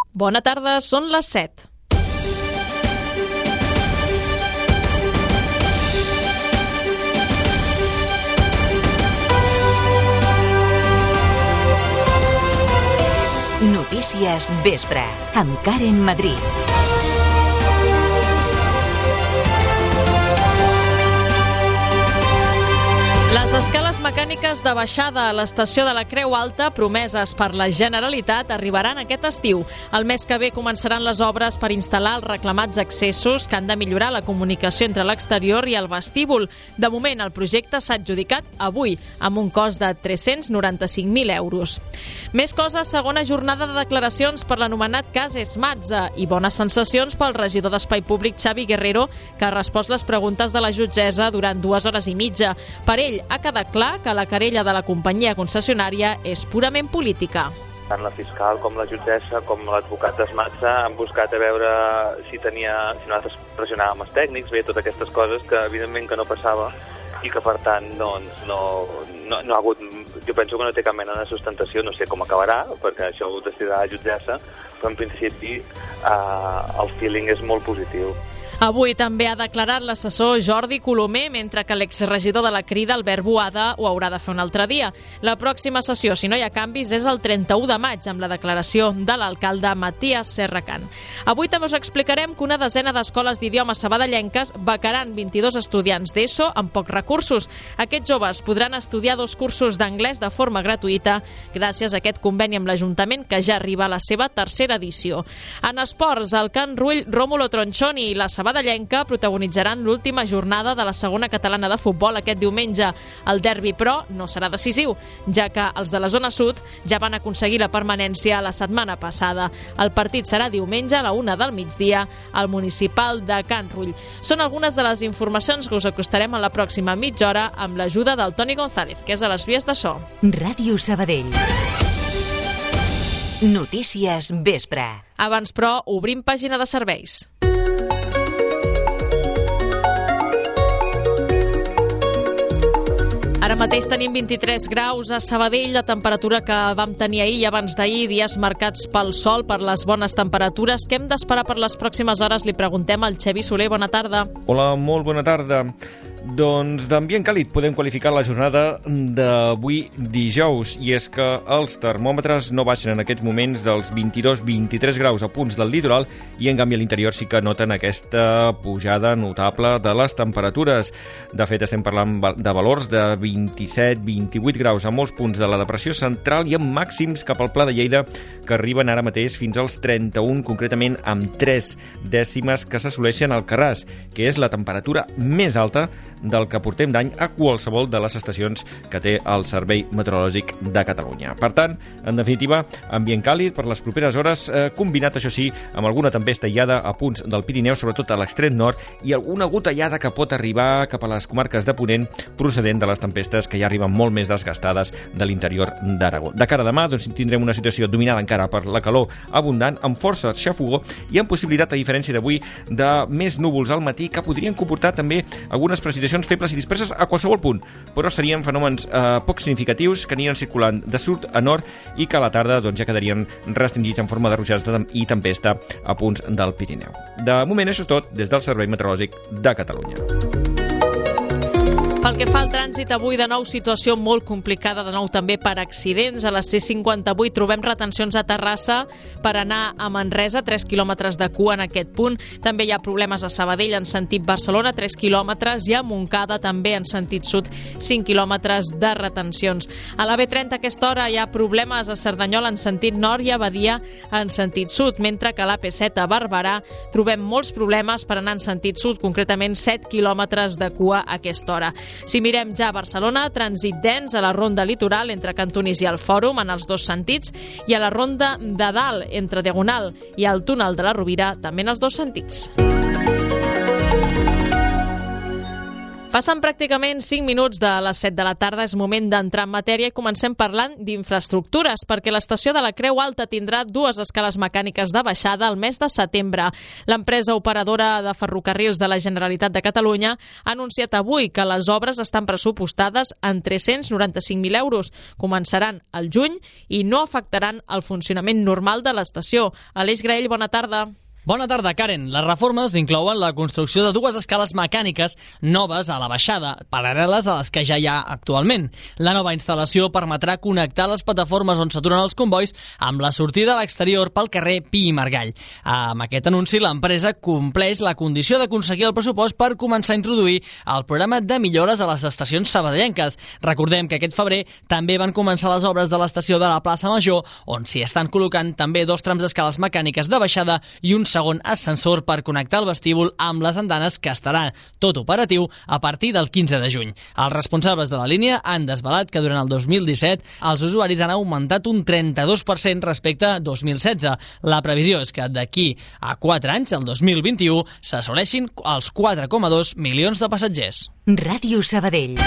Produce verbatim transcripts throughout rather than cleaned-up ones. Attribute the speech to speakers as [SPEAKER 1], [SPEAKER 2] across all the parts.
[SPEAKER 1] Bona tarda, són les set.
[SPEAKER 2] Notícies Vespre, amb Karen Madrid.
[SPEAKER 1] Les escales mecàniques de baixada a l'estació de la Creu Alta, promeses per la Generalitat, arribaran aquest estiu. El mes que ve començaran les obres per instal·lar els reclamats accessos que han de millorar la comunicació entre l'exterior i el vestíbul. De moment, el projecte s'ha adjudicat avui, amb un cost de tres-cents noranta-cinc mil euros. Més coses, segona jornada de declaracions per l'anomenat cas Esmatza i bones sensacions pel regidor d'Espai Públic Xavi Guerrero, que ha respost les preguntes de la jutgessa durant dues hores i mitja. Per ell, ha quedat clar que la querella de la companyia concessionària és purament política.
[SPEAKER 3] Tant la fiscal com la jutgessa com l'advocat d'Esmatza han buscat a veure si tenia, si nosaltres pressionàvem els tècnics, veia totes aquestes coses que evidentment que no passava i que per tant doncs, no, no, no ha hagut, jo penso que no té cap mena de sustentació, no sé com acabarà, perquè això ho decidirà la jutgessa, però en principi eh, el feeling és molt positiu.
[SPEAKER 1] Avui també ha declarat l'assessor Jordi Colomer, mentre que l'exregidor de la Crida, Albert Boada, ho haurà de fer un altre dia. La pròxima sessió, si no hi ha canvis, és el trenta-u de maig, amb la declaració de l'alcalde Matías Serracant. Avui també us explicarem que una desena d'escoles d'idiomes sabadellenques becaran vint-i-dos estudiants d'ESO amb pocs recursos. Aquests joves podran estudiar dos cursos d'anglès de forma gratuïta gràcies a aquest conveni amb l'Ajuntament, que ja arriba a la seva tercera edició. En esports, el Can Rull, Rómulo Tronchoni i la sabadellenca protagonitzaran l'última jornada de la segona catalana de futbol aquest diumenge. El derbi, però, no serà decisiu, ja que els de la zona sud ja van aconseguir la permanència la setmana passada. El partit serà diumenge a la una del migdia al municipal de Can Rull. Són algunes de les informacions que us acostarem a la pròxima mitja hora amb l'ajuda del Toni González, que és a les vies de so.
[SPEAKER 2] Ràdio Sabadell. Notícies Vespre.
[SPEAKER 1] Abans, però, obrim pàgina de serveis. Ara mateix tenim vint-i-tres graus a Sabadell, la temperatura que vam tenir ahir i abans d'ahir, dies marcats pel sol, per les bones temperatures. Què hem d'esperar per les pròximes hores? Li preguntem al Xavi Soler. Bona tarda.
[SPEAKER 4] Hola, molt bona tarda. Doncs d'ambient càlid podem qualificar la jornada d'avui dijous, i és que els termòmetres no baixen en aquests moments dels vint-i-dos a vint-i-tres graus a punts del litoral, i en canvi a l'interior sí que noten aquesta pujada notable de les temperatures. De fet, estem parlant de valors de vint-i-set a vint-i-vuit graus a molts punts de la depressió central i amb màxims cap al Pla de Lleida que arriben ara mateix fins als trenta-un, concretament amb tres dècimes que s'assoleixen al Carràs, que és la temperatura més alta del que portem d'any a qualsevol de les estacions que té el Servei Meteorològic de Catalunya. Per tant, en definitiva, ambient càlid per les properes hores, eh, combinat, això sí, amb alguna tempesta aïllada a punts del Pirineu, sobretot a l'extrem nord, i alguna gotellada que pot arribar cap a les comarques de Ponent, procedent de les tempestes que ja arriben molt més desgastades de l'interior d'Aragó. De cara a demà, doncs, tindrem una situació dominada encara per la calor abundant, amb força xafogó i amb possibilitat, a diferència d'avui, de més núvols al matí que podrien comportar també algunes precipitacions febles i disperses a qualsevol punt, però serien fenòmens eh, poc significatius que anirien circulant de sud a nord i que a la tarda doncs, ja quedarien restringits en forma de ruixats i tempesta a punts del Pirineu. De moment, això és tot des del Servei Meteorològic de Catalunya.
[SPEAKER 1] Pel que fa al trànsit, avui de nou situació molt complicada, de nou també per accidents. A la C cinquanta-vuit trobem retencions a Terrassa per anar a Manresa, tres quilòmetres de cua en aquest punt. També hi ha problemes a Sabadell en sentit Barcelona, tres quilòmetres, i a Montcada també en sentit sud, cinc quilòmetres de retencions. A la B trenta a aquesta hora hi ha problemes a Cerdanyola en sentit nord i a Badia en sentit sud, mentre que a l'A P set a Barberà trobem molts problemes per anar en sentit sud, concretament set quilòmetres de cua a aquesta hora. Si mirem ja a Barcelona, trànsit dens a la ronda litoral entre Cantonís i el Fòrum en els dos sentits, i a la ronda de dalt entre Diagonal i el túnel de la Rovira també en els dos sentits. Passen pràcticament cinc minuts de les set de la tarda, és moment d'entrar en matèria i comencem parlant d'infraestructures, perquè l'estació de la Creu Alta tindrà dues escales mecàniques de baixada al mes de setembre. L'empresa operadora de ferrocarrils de la Generalitat de Catalunya ha anunciat avui que les obres estan pressupostades en tres-cents noranta-cinc mil euros. Començaran al juny i no afectaran el funcionament normal de l'estació. Aleix Graell, bona tarda.
[SPEAKER 5] Bona tarda, Karen. Les reformes inclouen la construcció de dues escales mecàniques noves a la baixada, paral·leles a les que ja hi ha actualment. La nova instal·lació permetrà connectar les plataformes on s'aturen els convois amb la sortida a l'exterior pel carrer Pi i Margall. Amb aquest anunci, l'empresa compleix la condició d'aconseguir el pressupost per començar a introduir el programa de millores a les estacions sabadellenques. Recordem que aquest febrer també van començar les obres de l'estació de la plaça Major, on s'hi estan col·locant també dos trams d'escales mecàniques de baixada i un segon ascensor per connectar el vestíbul amb les andanes, que estarà tot operatiu a partir del quinze de juny. Els responsables de la línia han desvelat que durant el dos mil disset els usuaris han augmentat un trenta-dos per cent respecte a dos mil setze. La previsió és que d'aquí a quatre anys, el dos mil vint-i-u, s'assoleixin els quatre coma dos milions de passatgers.
[SPEAKER 2] Ràdio Sabadell.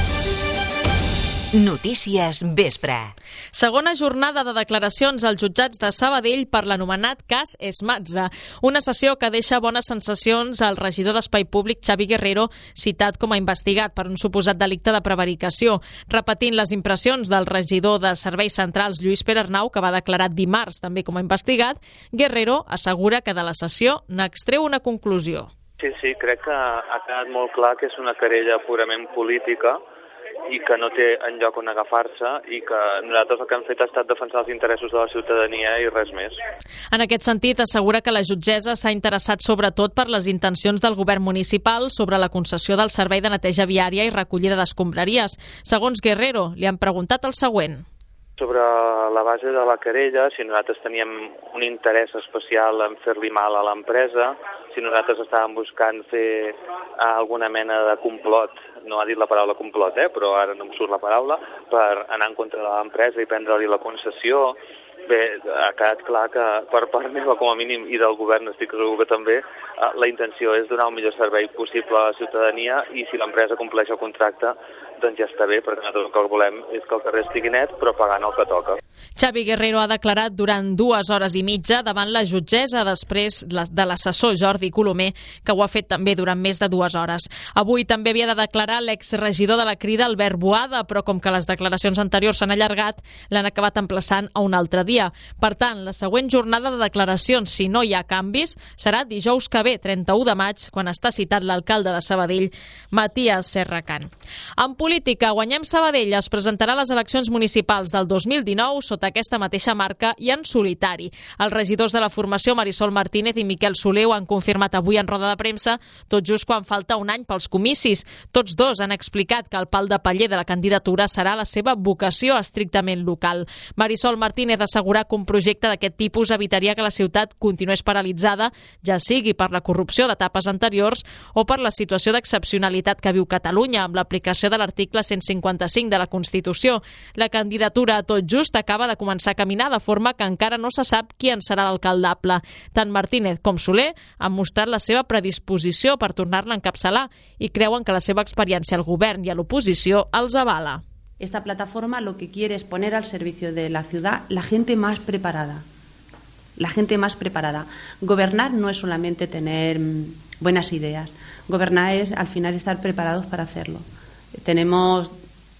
[SPEAKER 2] Notícies Vespre.
[SPEAKER 1] Segona jornada de declaracions als jutjats de Sabadell per l'anomenat cas Esmatza. Una sessió que deixa bones sensacions al regidor d'Espai Públic Xavi Guerrero, citat com a investigat per un suposat delicte de prevaricació. Repetint les impressions del regidor de Serveis Centrals Lluís Pere Arnau, que va declarar dimarts també com a investigat, Guerrero assegura que de la sessió n'extreu una conclusió.
[SPEAKER 3] Sí, sí, crec que ha quedat molt clar que és una querella purament política i que no té enlloc on agafar-se i que nosaltres el que hem fet ha estat defensar els interessos de la ciutadania i res més.
[SPEAKER 1] En aquest sentit, assegura que la jutgessa s'ha interessat sobretot per les intencions del govern municipal sobre la concessió del servei de neteja viària i recollida d'escombraries. Segons Guerrero, li han preguntat el següent.
[SPEAKER 3] Sobre la base de la querella, si nosaltres teníem un interès especial en fer-li mal a l'empresa, si nosaltres estàvem buscant fer alguna mena de complot, no ha dit la paraula complot, eh, però ara no em surt la paraula, per anar en contra de l'empresa i prendre-li la concessió. Bé, ha quedat clar que per part meva, com a mínim, i del govern, estic segur que també, la intenció és donar un millor servei possible a la ciutadania i si l'empresa compleix el contracte, doncs ja està bé, perquè nosaltres el que volem és que el carrer estigui net, però pagant el que toca.
[SPEAKER 1] Xavi Guerrero ha declarat durant dues hores i mitja davant la jutgessa després de l'assessor Jordi Colomer, que ho ha fet també durant més de dues hores. Avui també havia de declarar l'exregidor de la Crida, Albert Boada, però com que les declaracions anteriors s'han allargat, l'han acabat emplaçant a un altre dia. Per tant, la següent jornada de declaracions, si no hi ha canvis, serà dijous que ve, trenta-u de maig, quan està citat l'alcalde de Sabadell, Matías Serracant. En política, Guanyem Sabadell es presentarà a les eleccions municipals del dos mil dinou sota aquesta mateixa marca i en solitari. Els regidors de la formació Marisol Martínez i Miquel Soler ho han confirmat avui en roda de premsa, tot just quan falta un any pels comicis. Tots dos han explicat que el pal de paller de la candidatura serà la seva vocació estrictament local. Marisol Martínez assegura que un projecte d'aquest tipus evitaria que la ciutat continués paralitzada, ja sigui per la corrupció d'etapes anteriors o per la situació d'excepcionalitat que viu Catalunya amb l'aplicació de l'article cent cinquanta-cinc de la Constitució. La candidatura a tot just acaba de començar a caminar, de forma que encara no se sap qui en serà l'alcaldable. Tant Martínez com Soler han mostrat la seva predisposició per tornar-la a encapçalar i creuen que la seva experiència al govern i a l'oposició els avala.
[SPEAKER 6] Esta plataforma lo que quiere es poner al servicio de la ciudad la gente más preparada. La gente más preparada. Gobernar no es solamente tener buenas ideas. Gobernar es, al final, estar preparados para hacerlo. Tenemos,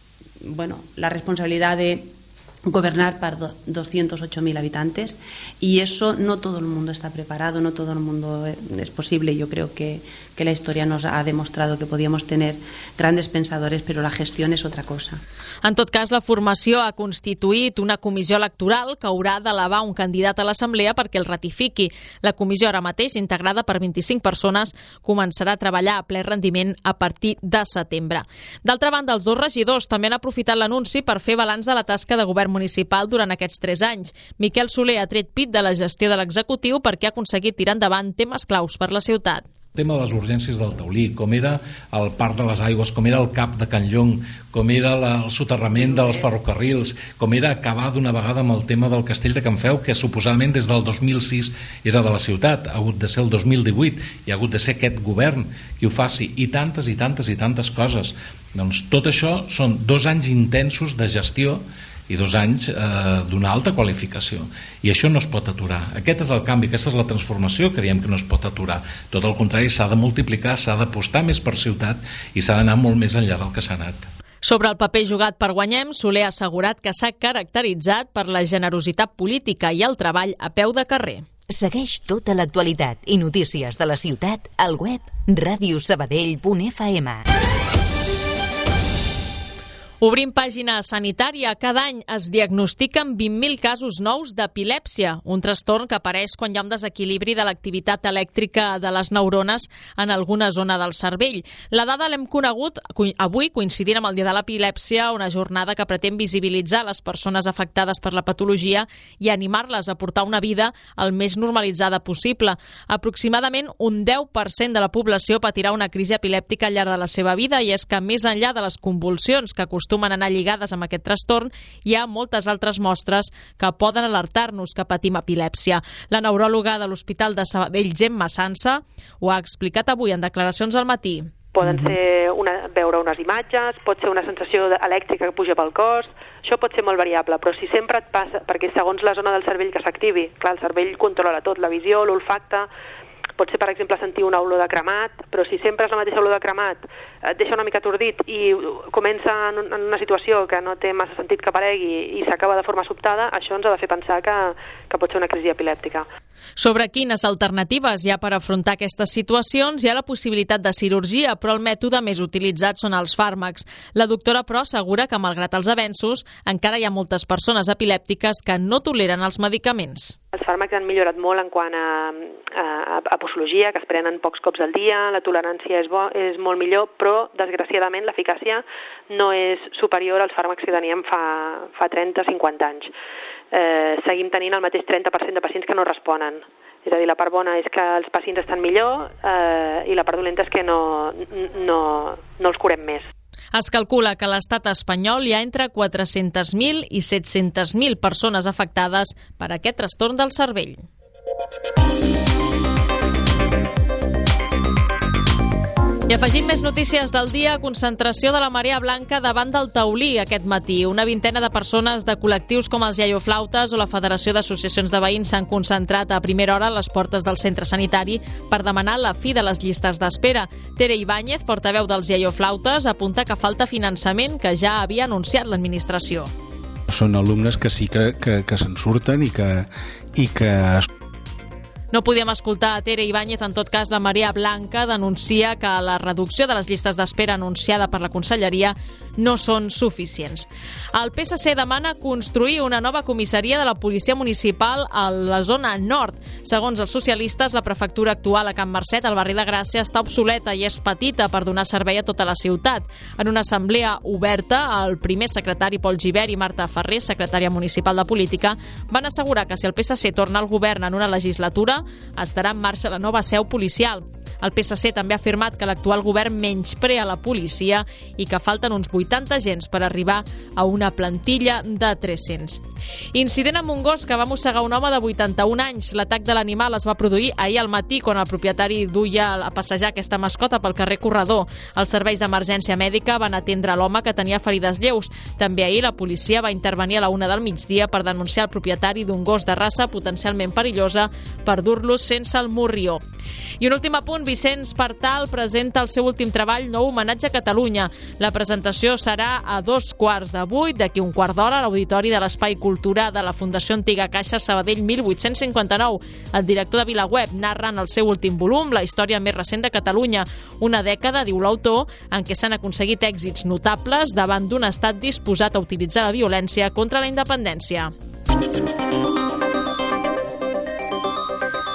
[SPEAKER 6] bueno, la responsabilidad de gobernar para doscientos ocho mil habitantes y eso no todo el mundo está preparado, no todo el mundo es posible. Yo creo que, que la historia nos ha demostrado que podíamos tener grandes pensadores, però la gestió és otra cosa.
[SPEAKER 1] En tot cas, la formació ha constituït una comissió electoral que haurà d'elevar un candidat a l'Assemblea perquè el ratifiqui. La comissió, ara mateix integrada per vint-i-cinc persones, començarà a treballar a ple rendiment a partir de setembre. D'altra banda, els dos regidors també han aprofitat l'anunci per fer balanç de la tasca de govern municipal durant aquests tres anys. Miquel Soler ha tret pit de la gestió de l'executiu perquè ha aconseguit tirar endavant temes claus per la ciutat.
[SPEAKER 7] El tema de les urgències del Taulí, com era el Parc de les Aigües, com era el Cap de Can Llong, com era el soterrament dels ferrocarrils, com era acabar d'una vegada amb el tema del Castell de Can Feu, que suposadament des del dos mil sis era de la ciutat, ha hagut de ser el dos mil divuit, i ha hagut de ser aquest govern qui ho faci, i tantes i tantes i tantes coses. Doncs tot això són dos anys intensos de gestió i dos anys eh, d'una alta qualificació, i això no es pot aturar. Aquest és el canvi, aquesta és la transformació que diem que no es pot aturar. Tot el contrari, s'ha de multiplicar, s'ha d'apostar més per ciutat i s'ha d'anar molt més enllà del que s'ha anat.
[SPEAKER 1] Sobre el paper jugat per Guanyem, Soler ha assegurat que s'ha caracteritzat per la generositat política i el treball a peu de carrer.
[SPEAKER 2] Segueix tota l'actualitat i notícies de la ciutat al web ràdio sabadell punt f m.
[SPEAKER 1] Obrim pàgina sanitària. Cada any es diagnostiquen vint mil casos nous d'epilèpsia, un trastorn que apareix quan hi ha un desequilibri de l'activitat elèctrica de les neurones en alguna zona del cervell. La dada l'hem conegut avui, coincidint amb el Dia de l'Epilèpsia, una jornada que pretén visibilitzar les persones afectades per la patologia i animar-les a portar una vida el més normalitzada possible. Aproximadament un deu per cent de la població patirà una crisi epilèptica al llarg de la seva vida, i és que més enllà de les convulsions que acostumen acostumen a anar lligades amb aquest trastorn, hi ha moltes altres mostres que poden alertar-nos que patim epilèpsia. La neuròloga de l'Hospital de Sabadell, Gemma Sansa, ho ha explicat avui en declaracions al matí.
[SPEAKER 8] Poden ser una, veure unes imatges, pot ser una sensació elèctrica que puja pel cos, això pot ser molt variable, però si sempre et passa, perquè segons la zona del cervell que s'activi, clar, el cervell controla tot, la visió, l'olfacte, pot ser, per exemple, sentir una olor de cremat, però si sempre és la mateixa olor de cremat, et deixa una mica atordit i comença en una situació que no té massa sentit que aparegui i s'acaba de forma sobtada, això ens ha de fer pensar que, que pot ser una crisi epilèptica.
[SPEAKER 1] Sobre quines alternatives hi ha per afrontar aquestes situacions, hi ha la possibilitat de cirurgia, però el mètode més utilitzat són els fàrmacs. La doctora, però, assegura que, malgrat els avenços, encara hi ha moltes persones epilèptiques que no toleren els medicaments.
[SPEAKER 8] Els fàrmacs han millorat molt en quant a, a, a posologia, que es prenen pocs cops al dia, la tolerància és, bo, és molt millor, però, desgraciadament, l'eficàcia no és superior als fàrmacs que teníem fa, fa trenta a cinquanta anys. Eh, seguim tenint el mateix trenta per cent de pacients que no responen. És a dir, la part bona és que els pacients estan millor eh, i la part dolenta és que no, no, no els curem més.
[SPEAKER 1] Es calcula que a l'estat espanyol hi ha entre quatre-centes mil i set-centes mil persones afectades per aquest trastorn del cervell. I afegint més notícies del dia, concentració de la Marea Blanca davant del Taulí aquest matí. Una vintena de persones de col·lectius com els Iaioflautes o la Federació d'Associacions de Veïns s'han concentrat a primera hora a les portes del centre sanitari per demanar la fi de les llistes d'espera. Tere Ibáñez, portaveu dels Iaioflautes, apunta que falta finançament que ja havia anunciat l'administració.
[SPEAKER 9] Són alumnes que sí que, que, que se'n surten i que, i que
[SPEAKER 1] No podíem escoltar a Tere Ibáñez, en tot cas la Marea Blanca denuncia que la reducció de les llistes d'espera anunciada per la Conselleria no són suficients. El P S C demana construir una nova comissaria de la Policia Municipal a la zona nord. Segons els socialistes, la prefectura actual a Can Marcet, al barri de Gràcia, està obsoleta i és petita per donar servei a tota la ciutat. En una assemblea oberta, el primer secretari Pol Gibert i Marta Ferrer, secretària municipal de Política, van assegurar que si el P S C torna al govern en una legislatura, estarà en marxa la nova seu policial. El P S C també ha afirmat que l'actual govern menysprea la policia i que falten uns vuitanta agents per arribar a una plantilla de tres-cents. Incident amb un gos que va mossegar un home de vuitanta-un anys. L'atac de l'animal es va produir ahir al matí quan el propietari duia a passejar aquesta mascota pel carrer Corredor. Els serveis d'emergència mèdica van atendre l'home, que tenia ferides lleus. També ahir la policia va intervenir a la una del migdia per denunciar el propietari d'un gos de raça potencialment perillosa per dur-lo sense el morrió. I un últim apunt, Vicenç Partal presenta el seu últim treball, Nou homenatge a Catalunya. La presentació serà a dos quarts de vuit, d'aquí un quart d'hora, a l'Auditori de l'Espai Cultura de la Fundació Antiga Caixa Sabadell mil vuit-cents cinquanta-nou. El director de VilaWeb narra en el seu últim volum la història més recent de Catalunya, una dècada, diu l'autor, en què s'han aconseguit èxits notables davant d'un estat disposat a utilitzar la violència contra la independència.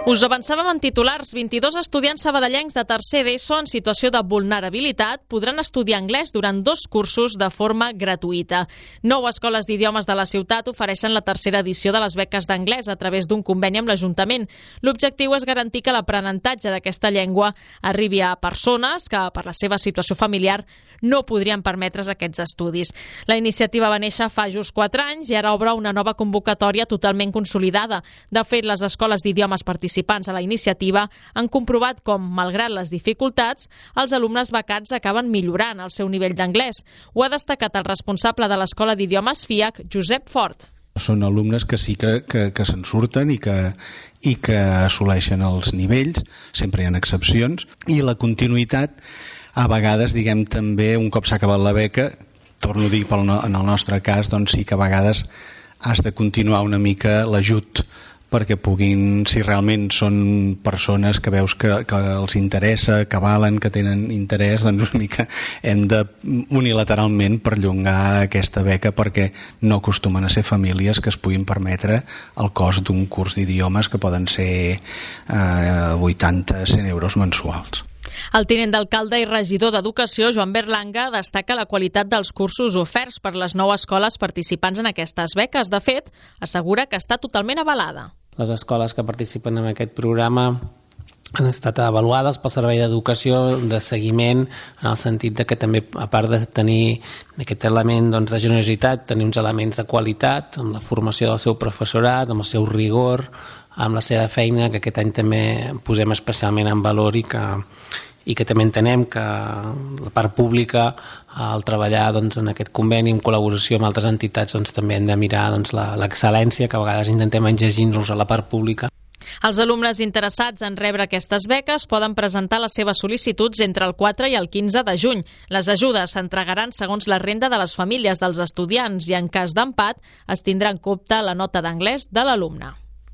[SPEAKER 1] Us avançàvem en titulars. vint-i-dos estudiants sabadellencs de tercer d'ESO en situació de vulnerabilitat podran estudiar anglès durant dos cursos de forma gratuïta. Nou escoles d'idiomes de la ciutat ofereixen la tercera edició de les beques d'anglès a través d'un conveni amb l'Ajuntament. L'objectiu és garantir que l'aprenentatge d'aquesta llengua arribi a persones que, per la seva situació familiar, no podrien permetre's aquests estudis. La iniciativa va néixer fa just quatre anys i ara obre una nova convocatòria totalment consolidada. De fet, les escoles d'idiomes participants a la iniciativa han comprovat com, malgrat les dificultats, els alumnes becats acaben millorant el seu nivell d'anglès. Ho ha destacat el responsable de l'Escola d'Idiomes FIAC, Josep Fort.
[SPEAKER 9] Són alumnes que sí que, que, que se'n surten i que, i que assoleixen els nivells, sempre hi ha excepcions, i la continuïtat, a vegades, diguem, també, un cop s'ha acabat la beca, torno a dir, pel no, en el nostre cas, doncs sí que a vegades has de continuar una mica l'ajut perquè puguin, si realment són persones que veus que, que els interessa, que valen, que tenen interès, doncs una mica hem de unilateralment perllongar aquesta beca perquè no acostumen a ser famílies que es puguin permetre el cost d'un curs d'idiomes que poden ser eh, vuitanta a cent euros mensuals.
[SPEAKER 1] El tinent d'alcalde i regidor d'Educació, Joan Berlanga, destaca la qualitat dels cursos oferts per les nou escoles participants en aquestes beques. De fet, assegura que està totalment avalada.
[SPEAKER 10] Les escoles que participen en aquest programa han estat avaluades pel Servei d'Educació de seguiment, en el sentit de que també, a part de tenir aquest element doncs, de generositat, tenir uns elements de qualitat amb la formació del seu professorat, amb el seu rigor, amb la seva feina, que aquest any també posem especialment en valor i que, i que també entenem que la part pública, al treballar doncs, en aquest conveni en col·laboració amb altres entitats, doncs, també hem de mirar doncs, l'excel·lència que a vegades intentem engegir-nos a la part pública.
[SPEAKER 1] Els alumnes interessats en rebre aquestes beques poden presentar les seves sol·licituds entre el quatre i el quinze de juny. Les ajudes s'entregaran segons la renda de les famílies dels estudiants i en cas d'empat es tindrà en compte la nota d'anglès de l'alumne.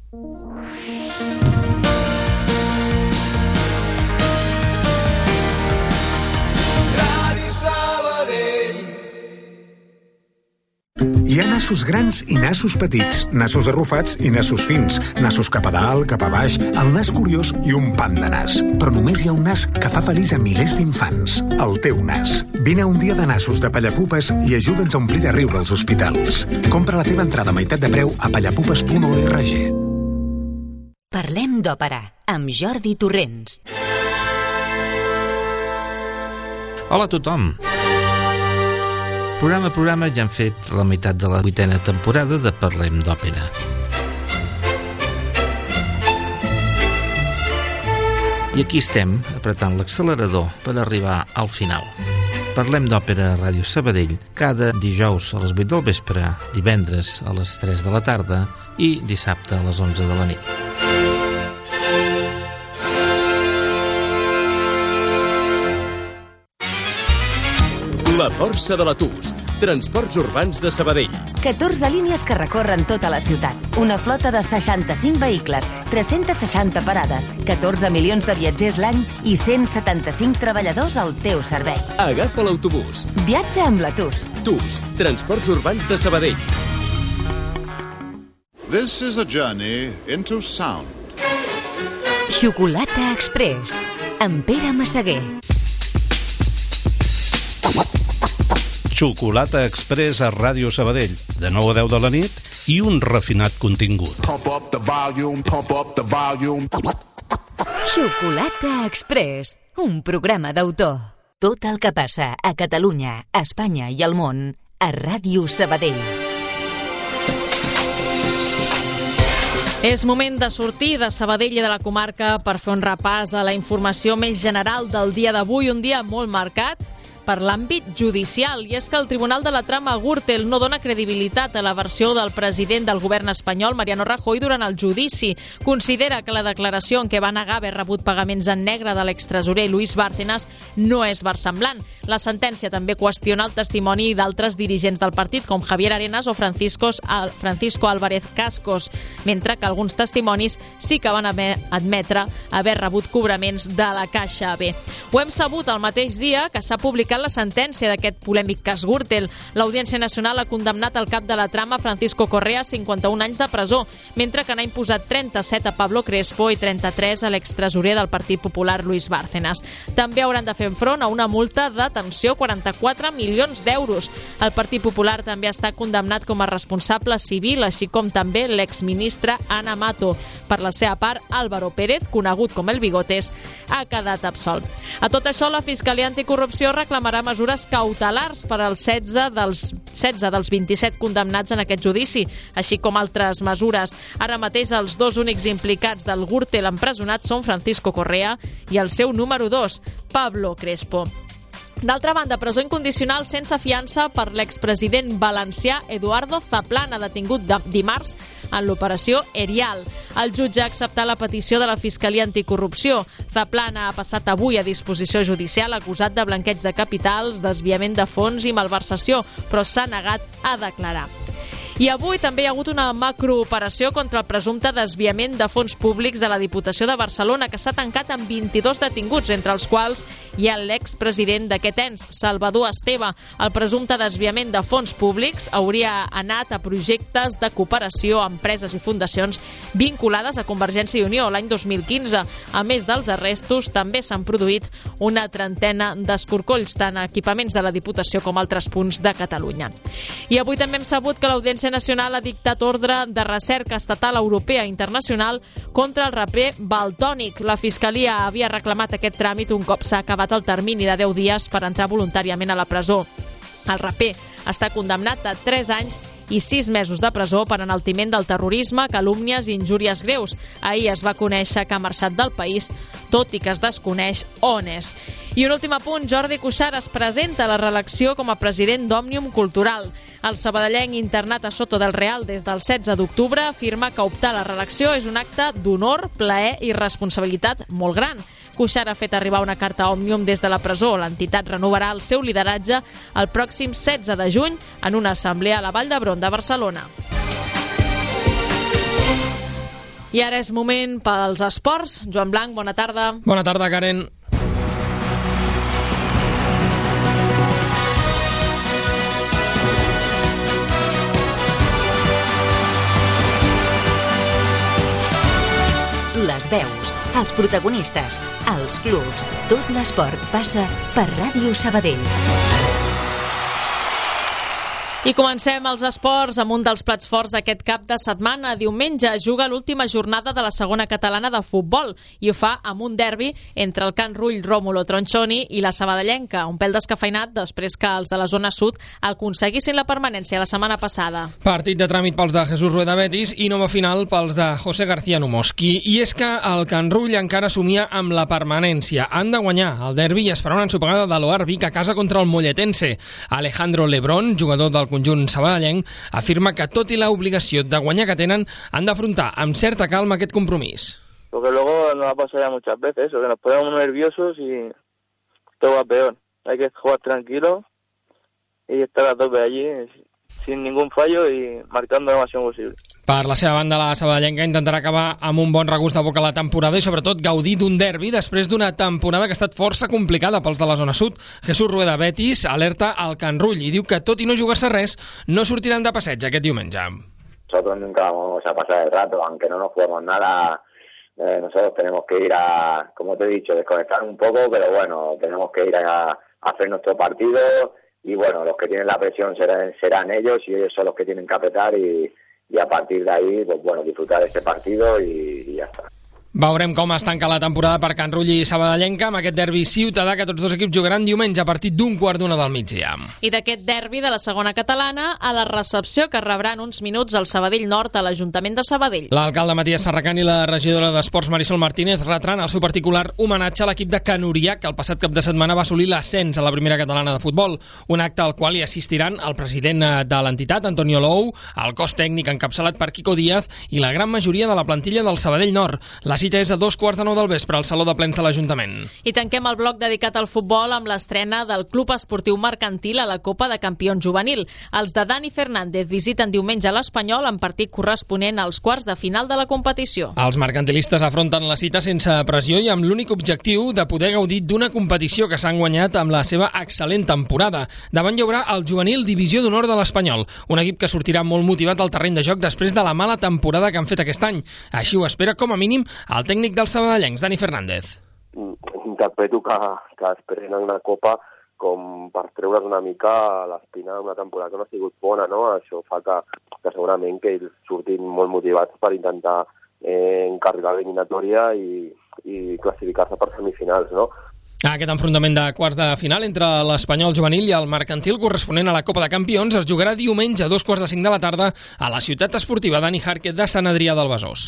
[SPEAKER 11] Hi ha nassos grans i nassos petits, nassos arrufats i nassos fins, nassos cap a dalt, cap a baix, el nas curiós i un pam de nas. Però només hi ha un nas que fa feliç a milers d'infants, el teu nas. Vine a un dia de nassos de Pallapupes i ajuda'ns a omplir de riure els hospitals. Compra la teva entrada a meitat de preu a pallapupes punt org.
[SPEAKER 2] Parlem d'òpera, amb Jordi Torrents.
[SPEAKER 12] Hola a tothom. Programa a programa ja hem fet la meitat de la vuitena temporada de Parlem d'Òpera. I aquí estem, apretant l'accelerador per arribar al final. Parlem d'Òpera a Ràdio Sabadell cada dijous a les vuit del vespre, divendres a les tres de la tarda i dissabte a les onze de la nit.
[SPEAKER 13] La força de la T U S. Transports urbans de Sabadell.
[SPEAKER 2] catorze línies que recorren tota la ciutat. Una flota de seixanta-cinc vehicles, tres-centes seixanta parades, catorze milions de viatgers l'any i cent setanta-cinc treballadors al teu servei.
[SPEAKER 13] Agafa l'autobús.
[SPEAKER 2] Viatja amb la T U S.
[SPEAKER 13] T U S. Transports urbans de Sabadell.
[SPEAKER 14] This is a journey into sound.
[SPEAKER 2] Xocolata Express, amb Pere Massaguer.
[SPEAKER 15] Xocolata Express a Ràdio Sabadell, de nou a deu de la nit i un refinat contingut.
[SPEAKER 14] Pump up the volume, pump up the volume.
[SPEAKER 2] Xocolata Express, un programa d'autor. Tot el que passa a Catalunya, a Espanya i al món a Ràdio Sabadell.
[SPEAKER 1] És moment de sortir de Sabadell i de la comarca per fer un repàs a la informació més general del dia d'avui, un dia molt marcat per l'àmbit judicial, i és que el Tribunal de la Trama Gürtel no dona credibilitat a la versió del president del govern espanyol, Mariano Rajoy, durant el judici. Considera que la declaració en què va negar haver rebut pagaments en negre de l'extresorer Luis Bárcenas no és versemblant. La sentència també qüestiona el testimoni d'altres dirigents del partit, com Javier Arenas o Francisco, Francisco Álvarez Cascos, mentre que alguns testimonis sí que van haver admetre haver rebut cobraments de la Caixa B. Ho hem sabut el mateix dia que s'ha publicat notificat la sentència d'aquest polèmic cas Gürtel. L'Audiència Nacional ha condemnat el cap de la trama, Francisco Correa, a cinquanta-un anys de presó, mentre que n'ha imposat trenta-set a Pablo Crespo i trenta-tres a l'extresorer del Partit Popular, Luis Bárcenas. També hauran de fer front a una multa de, atenció, quaranta-quatre milions d'euros. El Partit Popular també està condemnat com a responsable civil, així com també l'exministra Ana Mato. Per la seva part, Álvaro Pérez, conegut com el Bigotes, ha quedat absolt. A tot això, la Fiscalia Anticorrupció reclamarà mesures cautelars per als setze dels, setze dels vint-i-set condemnats en aquest judici, així com altres mesures. Ara mateix, els dos únics implicats del Gürtel empresonats són Francisco Correa i el seu número dos, Pablo Crespo. D'altra banda, presó incondicional sense fiança per l'expresident valencià Eduardo Zaplana, detingut de dimarts en l'operació Erial. El jutge ha acceptat la petició de la Fiscalia Anticorrupció. Zaplana ha passat avui a disposició judicial acusat de blanqueig de capitals, desviament de fons i malversació, però s'ha negat a declarar. I avui també hi ha hagut una macrooperació contra el presumpte desviament de fons públics de la Diputació de Barcelona, que s'ha tancat amb vint-i-dos detinguts, entre els quals hi ha l'expresident d'aquest ens, Salvador Esteve. El presumpte desviament de fons públics hauria anat a projectes de cooperació a empreses i fundacions vinculades a Convergència i Unió l'any dos mil quinze. A més dels arrestos, també s'han produït una trentena d'escorcolls, tant a equipaments de la Diputació com a altres punts de Catalunya. I avui també hem sabut que l'Audiència Nacional ha dictat ordre de recerca estatal, europea i internacional contra el raper Valtònyc. La Fiscalia havia reclamat aquest tràmit un cop s'ha acabat el termini de deu dies per entrar voluntàriament a la presó. El raper està condemnat a tres anys i sis mesos de presó per enaltiment del terrorisme, calúmnies i injúries greus. Ahir es va conèixer que ha marxat del país, tot i que es desconeix on és. I un últim apunt, Jordi Cuixart es presenta a la reelecció com a president d'Òmnium Cultural. El sabadellenc internat a Soto del Real des del setze d'octubre afirma que optar a la reelecció és un acte d'honor, plaer i responsabilitat molt gran. Cuixart ha fet arribar una carta a Òmnium des de la presó. L'entitat renovarà el seu lideratge el pròxim setze de juny en una assemblea a la Vall d'Hebron de Barcelona. I ara és moment pels esports. Joan Blanc, bona tarda.
[SPEAKER 16] Bona tarda, Karen.
[SPEAKER 2] Les veus, els protagonistes, els clubs, tot l'esport passa per Ràdio Sabadell.
[SPEAKER 1] I comencem els esports amb un dels plats forts d'aquest cap de setmana. Diumenge juga l'última jornada de la segona catalana de futbol i ho fa amb un derbi entre el Can Rull Rómulo Tronchoni i la sabadellenca, un pèl descafeinat després que els de la zona sud aconseguissin la permanència la setmana passada.
[SPEAKER 16] Partit de tràmit pels de Jesús Rueda Betis i nova final pels de José García Numoski. I és que el Can Rull encara somia amb la permanència. Han de guanyar el derbi i esperar una ensopegada de l'Oar Vic a casa contra el Molletense. Alejandro Lebrón, jugador del conjunt sabadellenc, afirma que tot i l'obligació de guanyar que tenen, han d'afrontar amb certa calma aquest compromís.
[SPEAKER 17] Porque luego nos ha pasado ya muchas veces eso, que nos ponemos nerviosos y todo va peor. Hay que jugar tranquilo y estar a tope allí sin ningún fallo y marcando lo máximo posible.
[SPEAKER 16] Per la seva banda, la sabadellenca intentarà acabar amb un bon regust de boca a la temporada i sobretot gaudir d'un derbi després d'una temporada que ha estat força complicada pels de la zona sud. Jesús Rueda Betis alerta al Can Rull i diu que tot i no jugar-se res, no sortiran de passeig aquest diumenge.
[SPEAKER 18] Nosotros nunca vamos a pasar el rato, aunque no nos jugamos nada. Eh, nosotros tenemos que ir a, como te he dicho, desconectar un poco, pero bueno, tenemos que ir a, a hacer nuestro partido y bueno, los que tienen la presión serán, serán ellos y ellos son los que tienen que apretar y y a partir de ahí, pues bueno, disfrutar de este partido y, y ya está.
[SPEAKER 16] Veurem com es tanca la temporada per Can Rull i Sabadellenca amb aquest derbi ciutadà que tots dos equips jugaran diumenge a partir d'un quart d'una del migdia.
[SPEAKER 1] I d'aquest derbi de la segona catalana a la recepció que rebran uns minuts al Sabadell Nord a l'Ajuntament de Sabadell.
[SPEAKER 16] L'alcalde Matías Serracant i la regidora d'Esports Marisol Martínez retran el seu particular homenatge a l'equip de Can Urià, que el passat cap de setmana va assolir l'ascens a la primera catalana de futbol, un acte al qual hi assistiran el president de l'entitat, Antonio Lou, el cos tècnic encapçalat per Quico Díaz i la gran majoria de la plantilla del Sabadell Nord. La cita és a dos quarts de nou del vespre al Saló de Plens de l'Ajuntament.
[SPEAKER 1] I tanquem el bloc dedicat al futbol amb l'estrena del Club Esportiu Mercantil a la Copa de Campions Juvenil. Els de Dani Fernández visiten diumenge a l'Espanyol en partit corresponent als quarts de final de la competició.
[SPEAKER 16] Els mercantilistes afronten la cita sense pressió i amb l'únic objectiu de poder gaudir d'una competició que s'han guanyat amb la seva excel·lent temporada. Davant hi haurà el juvenil Divisió d'Honor de l'Espanyol, un equip que sortirà molt motivat al terreny de joc després de la mala temporada que han fet aquest any. Així ho espera com a mínim el tècnic dels sabadellencs, Dani Fernández.
[SPEAKER 19] Interpreto que, que esperen una copa com per treure's una mica l'espina d'una temporada que no ha sigut bona, no? Això fa que, que segurament que ells surtin molt motivats per intentar eh, encarrilar l'eliminatòria i, i classificar-se per semifinals, no?
[SPEAKER 16] Aquest enfrontament de quarts de final entre l'Espanyol juvenil i el Mercantil corresponent a la Copa de Campions es jugarà diumenge a dos quarts de cinc de la tarda a la ciutat esportiva Dani Jarque de Sant Adrià del Besòs.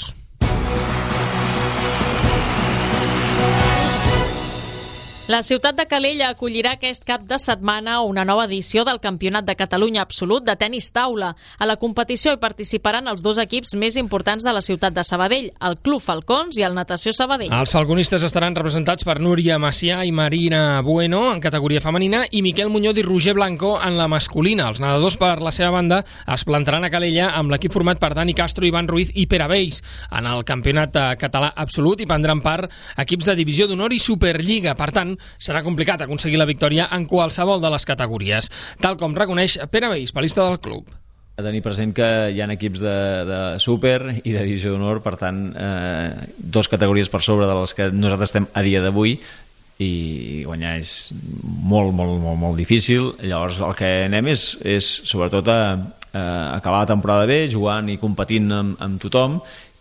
[SPEAKER 1] La ciutat de Calella acollirà aquest cap de setmana una nova edició del Campionat de Catalunya Absolut de tenis taula. A la competició hi participaran els dos equips més importants de la ciutat de Sabadell, el Club Falcons i el Natació Sabadell.
[SPEAKER 16] Els falconistes estaran representats per Núria Macià i Marina Bueno en categoria femenina i Miquel Muñoz i Roger Blanco en la masculina. Els nedadors, per la seva banda, es plantaran a Calella amb l'equip format per Dani Castro, Ivan Ruiz i Pere Bells. En el Campionat Català Absolut hi prendran part equips de Divisió d'Honor i Superliga. Per tant, serà complicat aconseguir la victòria en qualsevol de les categories, tal com reconeix Pere Bells, palista del club.
[SPEAKER 20] A tenir present que hi ha equips de, de Super i de Divisió d'Honor, per tant, eh, dos categories per sobre de les que nosaltres estem a dia d'avui, i guanyar és molt, molt, molt, molt difícil. Llavors el que anem és, és sobretot a, a acabar la temporada bé, jugant i competint amb, amb tothom,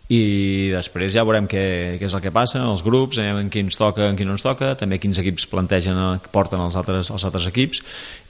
[SPEAKER 20] i després ja veurem què, què és el que passa en els grups, en qui ens toca, en qui no ens toca, també quins equips plantegen, porten els altres, els altres equips,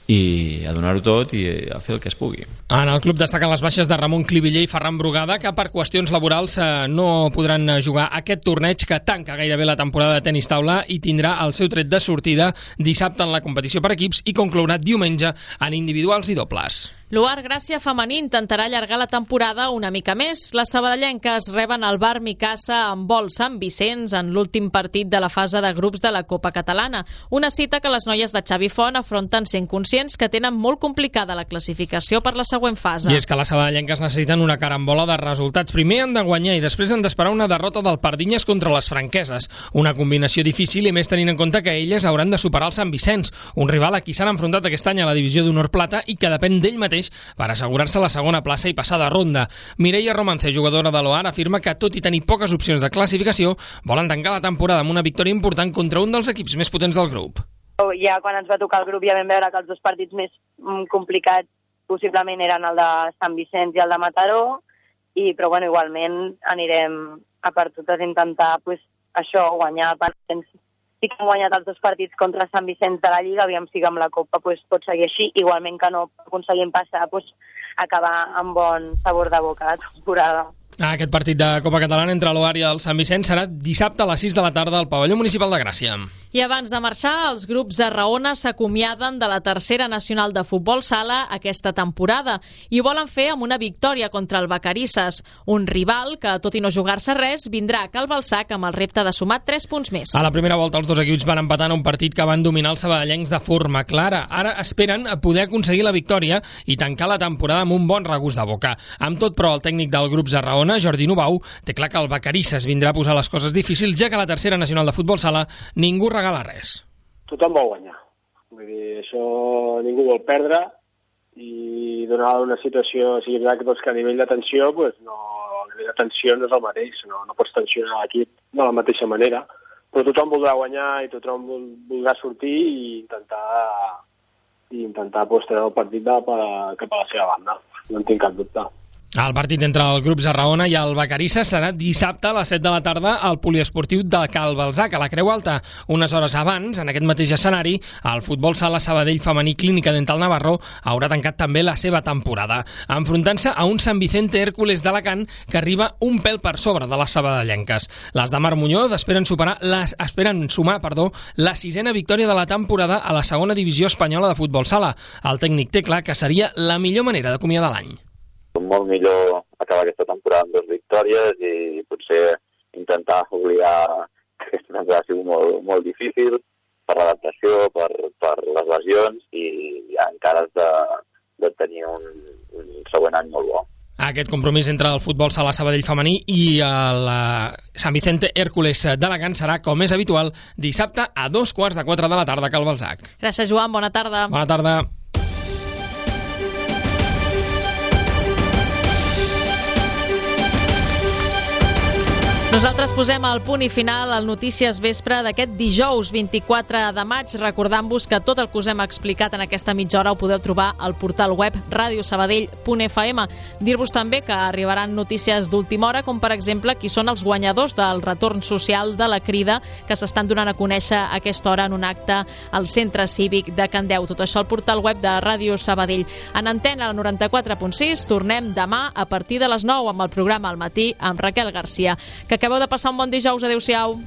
[SPEAKER 20] i a donar-ho tot i a fer el que es pugui.
[SPEAKER 16] En el club destaquen les baixes de Ramon Cliviller i Ferran Brugada, que per qüestions laborals no podran jugar aquest torneig que tanca gairebé la temporada de tenis taula i tindrà el seu tret de sortida dissabte en la competició per equips i conclourà diumenge en individuals i dobles.
[SPEAKER 1] L'U A R Gràcia femení intentarà allargar la temporada una mica més. Les sabadellenques reben el Bar Micasa amb vol Sant Vicenç en l'últim partit de la fase de grups de la Copa Catalana. Una cita que les noies de Xavi Font afronten sent conscients que tenen molt complicada la classificació per la següent fase.
[SPEAKER 16] I és que les sabadellenques necessiten una carambola de resultats. Primer han de guanyar i després han d'esperar una derrota del Pardinyes contra les franqueses. Una combinació difícil i més tenint en compte que elles hauran de superar el Sant Vicenç, un rival a qui s'han enfrontat aquest any a la Divisió d'Honor Plata i que depèn d'ell mateix per assegurar-se la segona plaça i passar de ronda. Mireia Romance, jugadora de l'O A R, afirma que, tot i tenir poques opcions de classificació, volen tancar la temporada amb una victòria important contra un dels equips més potents del grup.
[SPEAKER 21] Ja quan ens va tocar el grup ja vam veure que els dos partits més complicats possiblement eren el de Sant Vicenç i el de Mataró, i, però bueno, igualment anirem a per totes a intentar pues, això, guanyar el Vicenç. Sí que hem guanyat els dos partits contra Sant Vicenç de la Lliga, aviam si amb la Copa pues, pot seguir així, igualment que no aconseguim passar, pues, acabar amb bon sabor de boca la temporada.
[SPEAKER 16] Aquest partit de Copa Catalana entre l'O A R i el Sant Vicenç serà dissabte a les sis de la tarda al pavelló municipal de Gràcia.
[SPEAKER 1] I abans de marxar, els grups a Raona s'acomiaden de la tercera nacional de futbol sala aquesta temporada i ho volen fer amb una victòria contra el Vacarisses, un rival que, tot i no jugar-se res, vindrà a Cal Balsac amb el repte de sumar tres punts més.
[SPEAKER 16] A la primera volta els dos equips van empatar en un partit que van dominar els sabadellencs de forma clara. Ara esperen poder aconseguir la victòria i tancar la temporada amb un bon regust de boca. Amb tot, però, el tècnic del grup de Raona, Jordi Nubau, té clar que el Vacarisses vindrà a posar les coses difícils, ja que a la tercera nacional de futbol sala ningú regala res.
[SPEAKER 22] Tothom vol guanyar. Vull dir, això ningú vol perdre i donada una situació, o sigui, doncs que a nivell de tensió, pues no, a nivell de tensió no és el mateix, no, no pots tensionar l'equip de la mateixa manera, però tothom voldrà guanyar i tothom voldrà sortir i intentar, i intentar pues, treure el partit de, per, cap a la seva banda. No en tinc cap dubte.
[SPEAKER 16] El partit entre el grup Zarraona i el Vacarisses serà dissabte a les set de la tarda al poliesportiu de Cal Balsac, a la Creu Alta. Unes hores abans, en aquest mateix escenari, el futbol sala Sabadell femení Clínica Dental Navarro haurà tancat també la seva temporada, enfrontant-se a un Sant Vicente Hércules d'Alacant que arriba un pèl per sobre de les sabadellenques. Les de Mar Muñoz esperen, superar les, esperen sumar perdó, la sisena victòria de la temporada a la segona divisió espanyola de futbol sala. El tècnic té clar que seria la millor manera d'acomiadar l'any.
[SPEAKER 23] Molt millor acabar aquesta temporada amb dues victòries i potser intentar
[SPEAKER 18] intentar oblidar que aquesta temporada ha sigut molt, molt difícil per l'adaptació, per, per les lesions, i ja encara has de, de tenir un, un següent any molt bo.
[SPEAKER 16] Aquest compromís entre el futbol sala Sabadell femení i el Sant Vicente Hèrcules d'Alacant serà, com és habitual, dissabte a dos quarts de quatre de la tarda a Cal Balzac.
[SPEAKER 1] Gràcies, Joan. Bona tarda.
[SPEAKER 16] Bona tarda.
[SPEAKER 1] Nosaltres posem el punt i final al Notícies Vespre d'aquest dijous vint-i-quatre de maig, recordant-vos que tot el que us hem explicat en aquesta mitja hora ho podeu trobar al portal web radio sabadell punt f m. Dir-vos també que arribaran notícies d'última hora, com per exemple qui són els guanyadors del retorn social de la Crida que s'estan donant a conèixer a aquesta hora en un acte al Centre Cívic de Candeu. Tot això al portal web de Ràdio Sabadell. En antena, al noranta-quatre punt sis, tornem demà a partir de les nou amb el programa Al Matí amb Raquel Garcia. Que acabeu de passar un bon dijous. Adéu-siau.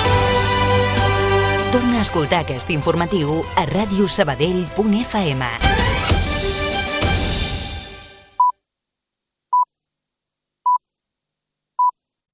[SPEAKER 2] Torna a escoltar aquest informatiu a radio sabadell punt f m.